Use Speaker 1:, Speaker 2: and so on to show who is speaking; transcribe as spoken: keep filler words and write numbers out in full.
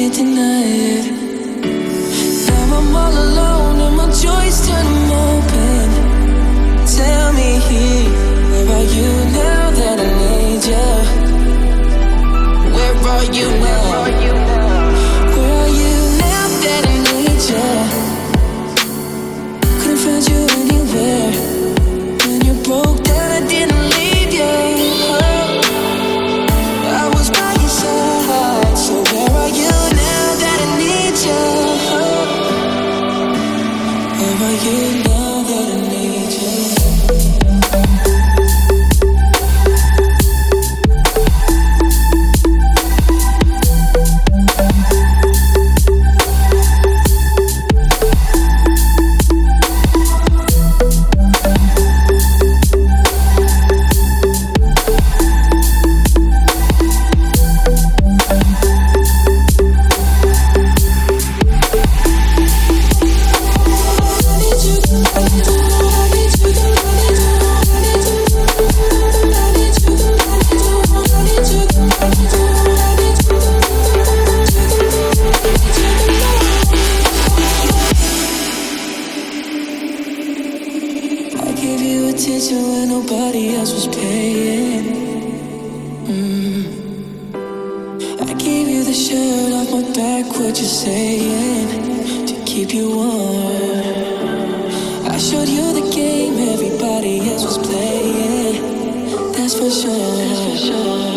Speaker 1: can't deny it. Now I'm all alone and my joys turn them open. Tell me, where are you now that I need you? Where are you now? Where are you now that I need you? Couldn't find you anywhere. When you broke down, I didn't leave you. Oh, I was by your side. So where are you now that I need you? Oh, where are you now that I need you? Attention when nobody else was paying. mm. I gave you the shirt off my back, what you saying, to keep you warm. I showed you the game everybody else was playing. That's for sure, that's for sure.